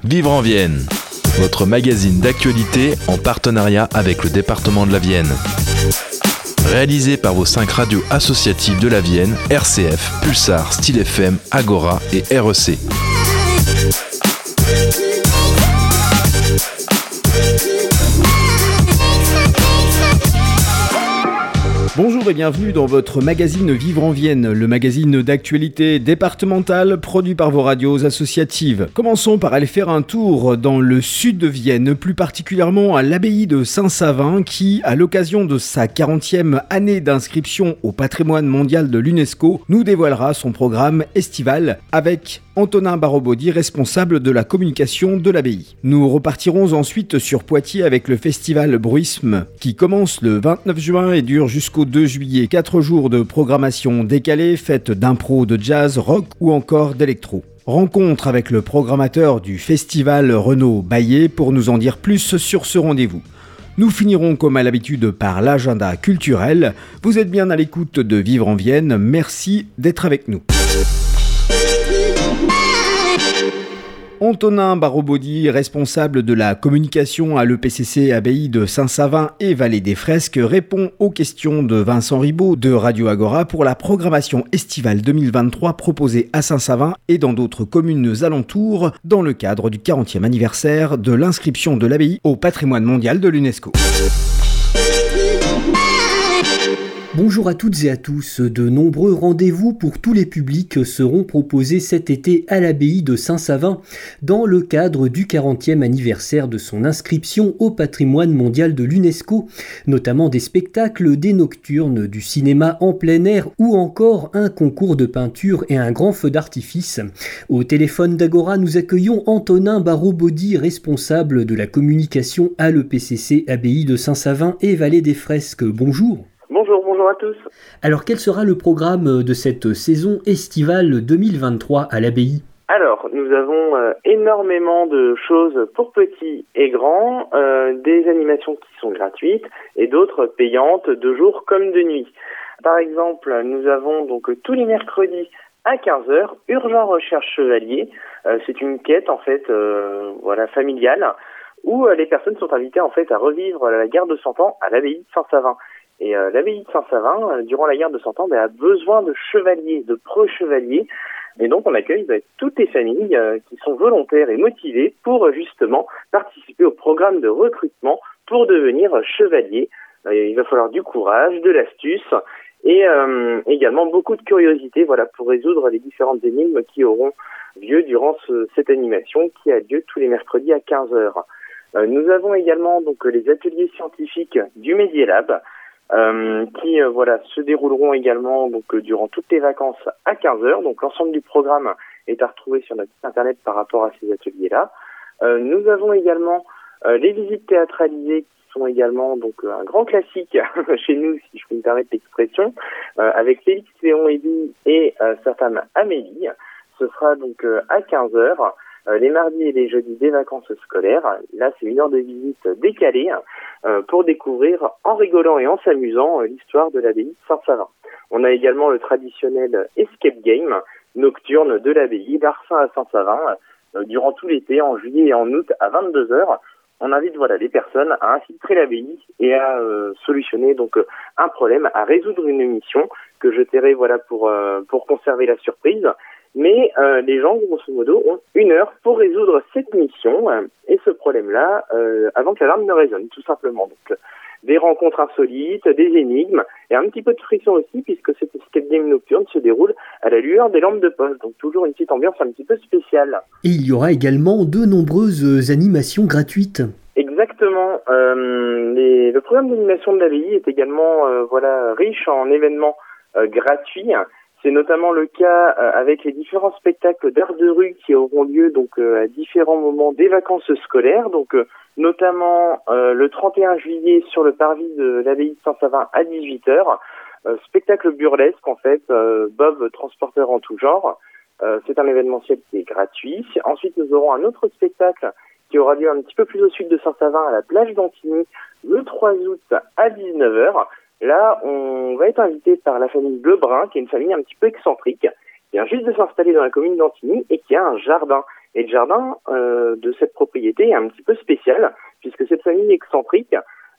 Vivre en Vienne, votre magazine d'actualité en partenariat avec le département de la Vienne. Réalisé par vos 5 radios associatives de la Vienne, RCF, Pulsar, Style FM, Agora et REC. Bonjour et bienvenue dans votre magazine Vivre en Vienne, le magazine d'actualité départementale produit par vos radios associatives. Commençons par aller faire un tour dans le sud de Vienne, plus particulièrement à l'abbaye de Saint-Savin qui, à l'occasion de sa 40e année d'inscription au patrimoine mondial de l'UNESCO, nous dévoilera son programme estival avec Antonin Barobodi, responsable de la communication de l'abbaye. Nous repartirons ensuite sur Poitiers avec le festival Bruisme qui commence le 29 juin et dure jusqu'au 2 juillet. 4 jours de programmation décalée, faite d'impro, de jazz, rock ou encore d'électro. Rencontre avec le programmateur du festival Renaud Baillet pour nous en dire plus sur ce rendez-vous. Nous finirons comme à l'habitude par l'agenda culturel. Vous êtes bien à l'écoute de Vivre en Vienne. Merci d'être avec nous. Antonin Barobodi, responsable de la communication à l'EPCC Abbaye de Saint-Savin et Vallée des Fresques, répond aux questions de Vincent Ribaud de Radio Agora pour la programmation estivale 2023 proposée à Saint-Savin et dans d'autres communes alentours dans le cadre du 40e anniversaire de l'inscription de l'abbaye au patrimoine mondial de l'UNESCO. Bonjour à toutes et à tous. De nombreux rendez-vous pour tous les publics seront proposés cet été à l'abbaye de Saint-Savin dans le cadre du 40e anniversaire de son inscription au patrimoine mondial de l'UNESCO, notamment des spectacles, des nocturnes, du cinéma en plein air ou encore un concours de peinture et un grand feu d'artifice. Au téléphone d'Agora, nous accueillons Antonin Barobodi, responsable de la communication à l'EPCC Abbaye de Saint-Savin et Vallée des Fresques. Bonjour. Bonjour à tous. Alors, quel sera le programme de cette saison estivale 2023 à l'abbaye ? Alors, nous avons énormément de choses pour petits et grands, des animations qui sont gratuites et d'autres payantes de jour comme de nuit. Par exemple, nous avons donc tous les mercredis à 15h, Urgent Recherche Chevalier. C'est une quête en fait familiale où les personnes sont invitées en fait à revivre la guerre de 100 ans à l'abbaye de Saint-Savin. Et l'abbaye de Saint-Savin, durant la guerre de 100 ans, a besoin de chevaliers, de pro-chevaliers. Et donc, on accueille toutes les familles qui sont volontaires et motivées pour justement participer au programme de recrutement pour devenir chevalier. Il va falloir du courage, de l'astuce et également beaucoup de curiosité pour résoudre les différentes énigmes qui auront lieu durant cette animation qui a lieu tous les mercredis à 15h. Nous avons également donc les ateliers scientifiques du Medielab, qui se dérouleront également durant toutes les vacances à 15h. Donc l'ensemble du programme est à retrouver sur notre site internet par rapport à ces ateliers-là. Nous avons également les visites théâtralisées qui sont également un grand classique chez nous, si je peux me permettre l'expression, avec Félix Léon Eddy et sa femme Amélie. Ce sera donc à 15h. Les mardis et les jeudis des vacances scolaires. Là, c'est une heure de visite décalée pour découvrir, en rigolant et en s'amusant, l'histoire de l'abbaye de Saint-Savin. On a également le traditionnel escape game nocturne de l'abbaye d'Arcin à Saint-Savin durant tout l'été, en juillet et en août à 22h. On invite les personnes à infiltrer l'abbaye et à solutionner un problème, à résoudre une mission que je tairai pour conserver la surprise. Mais les gens, grosso modo, ont 1 heure pour résoudre cette mission et ce problème-là avant que l'alarme ne résonne, tout simplement. Donc, des rencontres insolites, des énigmes et un petit peu de frisson aussi, puisque cette escape game nocturne se déroule à la lueur des lampes de poche. Donc, toujours une petite ambiance un petit peu spéciale. Et il y aura également de nombreuses animations gratuites. Exactement. Le programme d'animation de l'abbaye est également riche en événements gratuits. C'est notamment le cas avec les différents spectacles d'art de rue qui auront lieu à différents moments des vacances scolaires. Notamment le 31 juillet sur le parvis de l'abbaye de Saint-Savin à 18h. Spectacle burlesque en fait, Bob transporteur en tout genre. C'est un événementiel qui est gratuit. Ensuite, nous aurons un autre spectacle qui aura lieu un petit peu plus au sud de Saint-Savin à la plage d'Antigny le 3 août à 19h. Là, on va être invité par la famille Lebrun, qui est une famille un petit peu excentrique, qui vient juste de s'installer dans la commune d'Antigny et qui a un jardin. Et le jardin de cette propriété est un petit peu spécial, puisque cette famille excentrique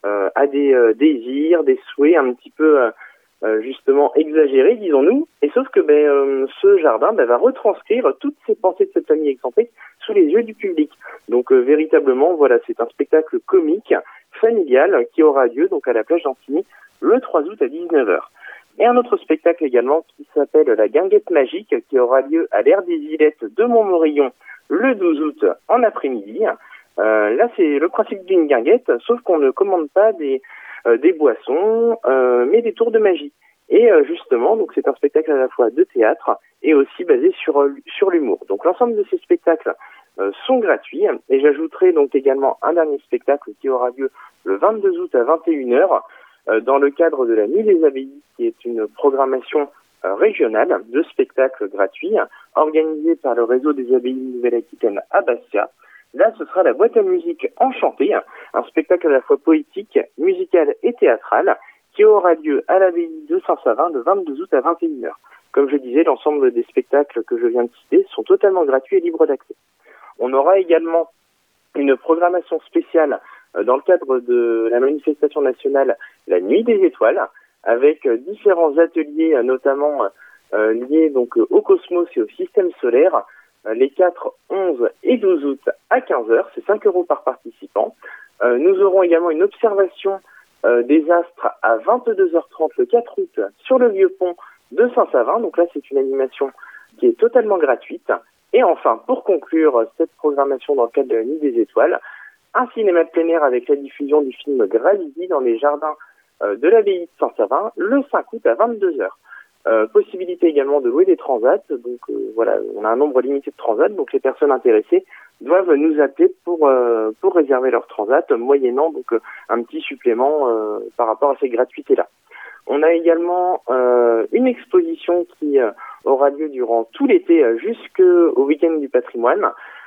a des désirs, des souhaits un petit peu justement exagérés, disons-nous. Et sauf que ce jardin va retranscrire toutes ces pensées de cette famille excentrique sous les yeux du public. Donc véritablement, voilà, c'est un spectacle comique, familial, qui aura lieu donc à la plage d'Antigny le 3 août à 19h. Et un autre spectacle également qui s'appelle La Guinguette Magique, qui aura lieu à l'Aire des Ilettes de Montmorillon le 12 août en après-midi. Là, c'est le principe d'une guinguette, sauf qu'on ne commande pas des boissons, mais des tours de magie. Et justement, donc c'est un spectacle à la fois de théâtre et aussi basé sur l'humour. Donc l'ensemble de ces spectacles sont gratuits. Et j'ajouterai donc également un dernier spectacle qui aura lieu le 22 août à 21h dans le cadre de la Nuit des Abbayes, qui est une programmation régionale de spectacles gratuits organisée par le réseau des Abbayes Nouvelle-Aquitaine à Bastia. Là, ce sera la boîte à musique enchantée, un spectacle à la fois poétique, musical et théâtral, qui aura lieu à l'abbaye de Saint-Savin le 22 août à 21h. Comme je disais, l'ensemble des spectacles que je viens de citer sont totalement gratuits et libres d'accès. On aura également une programmation spéciale dans le cadre de la manifestation nationale La Nuit des Étoiles, avec différents ateliers, notamment liés donc au cosmos et au système solaire, les 4, 11 et 12 août à 15h, c'est 5 € par participant. Nous aurons également une observation des astres à 22h30 le 4 août sur le vieux pont de Saint-Savin. Donc là, c'est une animation qui est totalement gratuite. Et enfin, pour conclure cette programmation dans le cadre de la Nuit des Étoiles, un cinéma de plein air avec la diffusion du film Gravity dans les jardins de l'abbaye de Saint-Savin le 5 août à 22h. Possibilité également de louer des transats, donc voilà, on a un nombre limité de transats, donc les personnes intéressées doivent nous appeler pour réserver leur transat, moyennant donc un petit supplément par rapport à ces gratuités-là. On a également une exposition qui aura lieu durant tout l'été jusqu'au week-end du patrimoine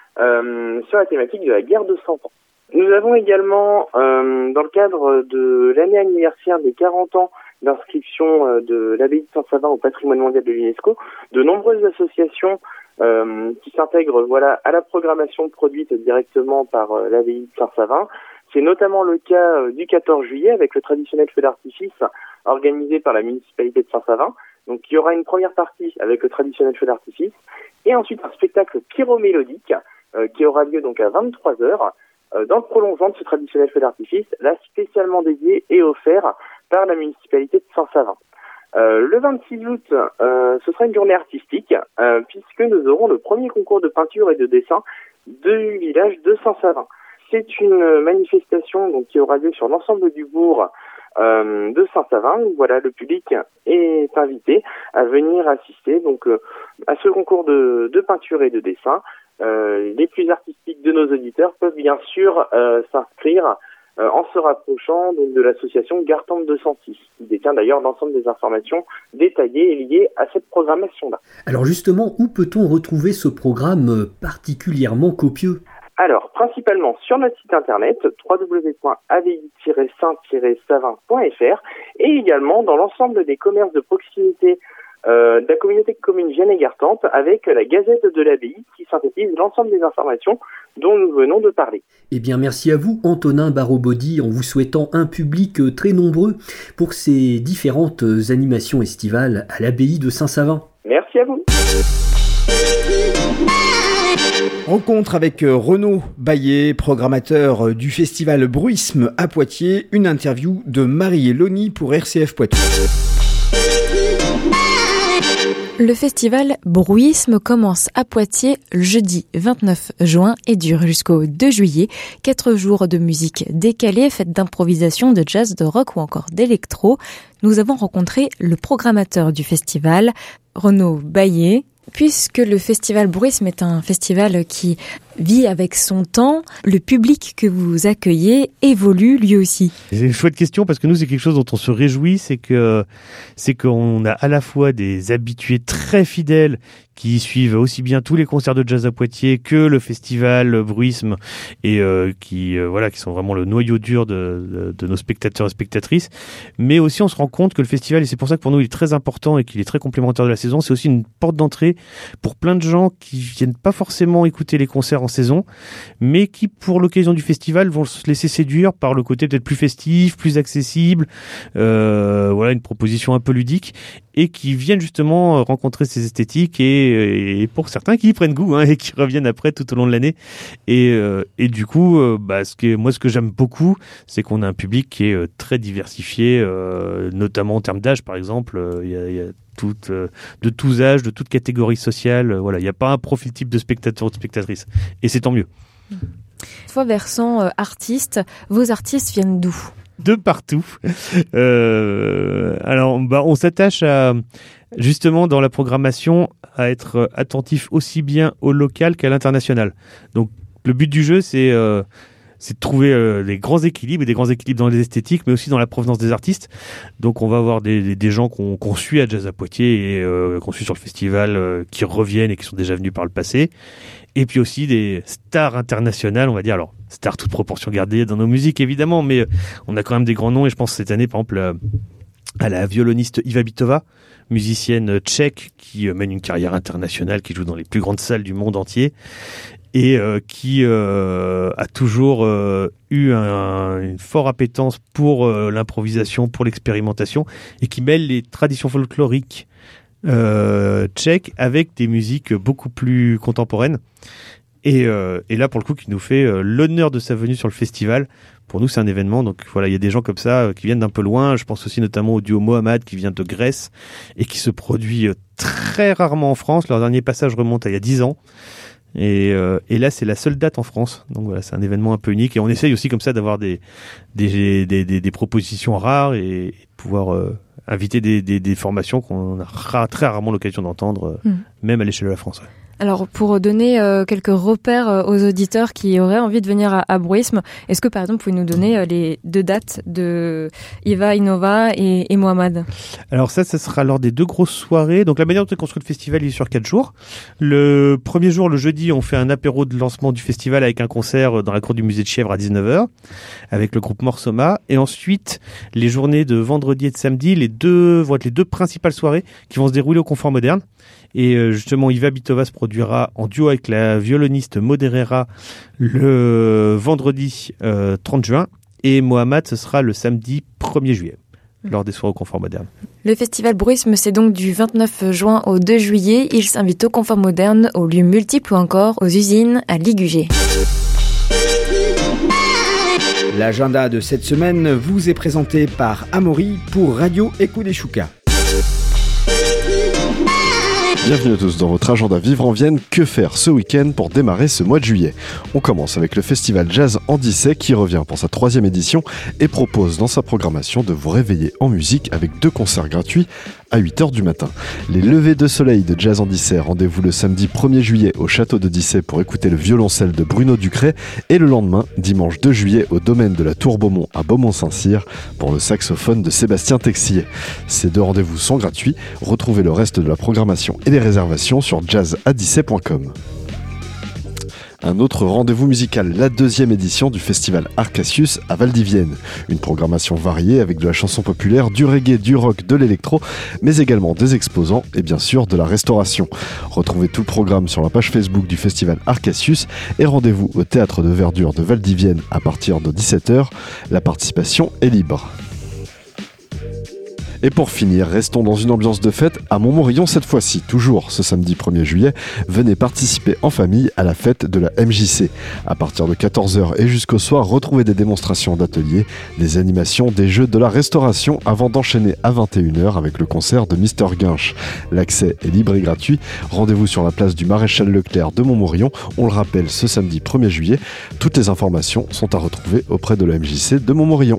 sur la thématique de la guerre de 100 ans. Nous avons également, dans le cadre de l'année anniversaire des 40 ans d'inscription de l'abbaye de Saint-Savin au patrimoine mondial de l'UNESCO, de nombreuses associations qui s'intègrent à la programmation produite directement par l'abbaye de Saint-Savin. C'est notamment le cas du 14 juillet avec le traditionnel feu d'artifice organisé par la municipalité de Saint-Savin. Donc il y aura une première partie avec le traditionnel feu d'artifice et ensuite un spectacle pyromélodique qui aura lieu donc à 23h. Dans le prolongement de ce traditionnel feu d'artifice, là spécialement dédié et offert par la municipalité de Saint-Savin. Le 26 août, ce sera une journée artistique, puisque nous aurons le premier concours de peinture et de dessin du village de Saint-Savin. C'est une manifestation donc, qui aura lieu sur l'ensemble du bourg de Saint-Savin. Voilà, le public est invité à venir assister donc à ce concours de peinture et de dessin. Les plus artistiques de nos auditeurs peuvent bien sûr s'inscrire en se rapprochant donc, de l'association Gartempe 206, qui détient d'ailleurs l'ensemble des informations détaillées et liées à cette programmation-là. Alors justement, où peut-on retrouver ce programme particulièrement copieux ? Alors, principalement sur notre site internet www.abbaye-saint-savin.fr et également dans l'ensemble des commerces de proximité de la communauté de communes Vienne et Gartempe avec la Gazette de l'Abbaye qui synthétise l'ensemble des informations dont nous venons de parler. Eh bien, merci à vous, Antonin Barraud-Baudy, en vous souhaitant un public très nombreux pour ces différentes animations estivales à l'Abbaye de Saint-Savin. Merci à vous. Rencontre avec Renaud Baillet, programmateur du festival Bruisme à Poitiers. Une interview de Marie Loni pour RCF Poitou. Le festival Bruisme commence à Poitiers le jeudi 29 juin et dure jusqu'au 2 juillet. 4 jours de musique décalée, fête d'improvisation, de jazz, de rock ou encore d'électro. Nous avons rencontré le programmateur du festival, Renaud Baillet. Puisque le festival Bruisme est un festival qui vit avec son temps. Le public que vous accueillez évolue lui aussi. C'est une chouette question parce que nous, c'est quelque chose dont on se réjouit, c'est qu'on a à la fois des habitués très fidèles qui suivent aussi bien tous les concerts de jazz à Poitiers que le festival Bruisme et qui sont vraiment le noyau dur de nos spectateurs et spectatrices. Mais aussi, on se rend compte que le festival, et c'est pour ça que pour nous il est très important et qu'il est très complémentaire de la saison, c'est aussi une porte d'entrée pour plein de gens qui viennent pas forcément écouter les concerts en saison, mais qui pour l'occasion du festival vont se laisser séduire par le côté peut-être plus festif, plus accessible, une proposition un peu ludique, et qui viennent justement rencontrer ces esthétiques et pour certains qui y prennent goût et qui reviennent après tout au long de l'année. Et du coup, ce que j'aime beaucoup, c'est qu'on a un public qui est très diversifié, notamment en termes d'âge, par exemple. Il y a de tous âges, de toutes catégories sociales. Il n'y a pas un profil type de spectateur ou de spectatrice. Et c'est tant mieux. Toi, versant artiste, vos artistes viennent d'où ? De partout. On s'attache à, justement, dans la programmation, à être attentif aussi bien au local qu'à l'international. Donc, le but du jeu, c'est de trouver des grands équilibres, et des grands équilibres dans les esthétiques, mais aussi dans la provenance des artistes. Donc, on va avoir des gens qu'on suit à Jazz à Poitiers et qu'on suit sur le festival, qui reviennent et qui sont déjà venus par le passé. Et puis aussi des stars internationales, on va dire. Alors, stars toute proportion gardée dans nos musiques, évidemment, mais on a quand même des grands noms. Et je pense cette année, par exemple, à la violoniste Iva Bitova, musicienne tchèque qui mène une carrière internationale, qui joue dans les plus grandes salles du monde entier et qui a toujours eu une forte appétence pour l'improvisation, pour l'expérimentation, et qui mêle les traditions folkloriques tchèques avec des musiques beaucoup plus contemporaines. Et là, pour le coup, qui nous fait l'honneur de sa venue sur le festival. Pour nous, c'est un événement. Donc voilà, il y a des gens comme ça qui viennent d'un peu loin. Je pense aussi notamment au duo Mohamed qui vient de Grèce et qui se produit très rarement en France. Leur dernier passage remonte à il y a 10 ans. Et là, c'est la seule date en France. Donc voilà, c'est un événement un peu unique. Et on essaye aussi comme ça d'avoir des propositions rares et de pouvoir inviter des formations qu'on a très rarement l'occasion d'entendre, même à l'échelle de la France. Ouais. Alors, pour donner quelques repères aux auditeurs qui auraient envie de venir à Bruisme, est-ce que, par exemple, vous pouvez nous donner les 2 dates de Iva Inova et Mohamed ? Alors ça sera lors des 2 grosses soirées. Donc, la manière dont on construit le festival, il est sur 4 jours. Le premier jour, le jeudi, on fait un apéro de lancement du festival avec un concert dans la cour du musée de Chièvres à 19h, avec le groupe Morsoma. Et ensuite, les journées de vendredi et de samedi, vont être les 2 principales soirées qui vont se dérouler au Confort Moderne. Et justement, Iva Bitova se produira en duo avec la violoniste Moderera le vendredi 30 juin. Et Mohamed, ce sera le samedi 1er juillet, lors des soirées au Confort Moderne. Le festival Bruisme, c'est donc du 29 juin au 2 juillet. Il s'invite au Confort Moderne, aux lieux multiples ou encore aux usines à Ligugé. L'agenda de cette semaine vous est présenté par Amaury pour Radio Écho des Choucas. Bienvenue à tous dans votre agenda Vivre en Vienne. Que faire ce week-end pour démarrer ce mois de juillet ? On commence avec le festival Jazz en Dissay qui revient pour sa 3e édition et propose dans sa programmation de vous réveiller en musique avec 2 concerts gratuits à 8h du matin. Les levées de soleil de Jazz en Dissay, rendez-vous le samedi 1er juillet au château de Dissay pour écouter le violoncelle de Bruno Ducret et le lendemain, dimanche 2 juillet, au domaine de la Tour Beaumont à Beaumont-Saint-Cyr pour le saxophone de Sébastien Texier. Ces 2 rendez-vous sont gratuits. Retrouvez le reste de la programmation et les réservations sur jazzadissay.com. Un autre rendez-vous musical, la 2e édition du festival Arcasius à Valdivienne. Une programmation variée avec de la chanson populaire, du reggae, du rock, de l'électro, mais également des exposants et bien sûr de la restauration. Retrouvez tout le programme sur la page Facebook du festival Arcasius et rendez-vous au Théâtre de Verdure de Valdivienne à partir de 17h. La participation est libre. Et pour finir, restons dans une ambiance de fête à Montmorillon cette fois-ci, toujours ce samedi 1er juillet. Venez participer en famille à la fête de la MJC. À partir de 14h et jusqu'au soir, retrouvez des démonstrations d'ateliers, des animations, des jeux, de la restauration avant d'enchaîner à 21h avec le concert de Mister Guinche. L'accès est libre et gratuit. Rendez-vous sur la place du Maréchal Leclerc de Montmorillon. On le rappelle, ce samedi 1er juillet. Toutes les informations sont à retrouver auprès de la MJC de Montmorillon.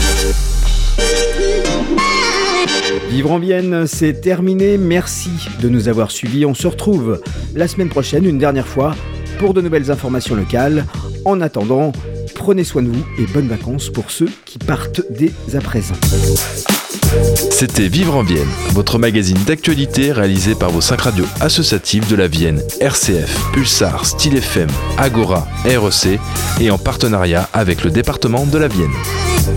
Vivre en Vienne, c'est terminé. Merci de nous avoir suivis. On se retrouve la semaine prochaine, une dernière fois, pour de nouvelles informations locales. En attendant, prenez soin de vous et bonnes vacances pour ceux qui partent dès à présent. C'était Vivre en Vienne, votre magazine d'actualité réalisé par vos 5 radios associatives de la Vienne, RCF, Pulsar, Style FM, Agora, REC et en partenariat avec le département de la Vienne.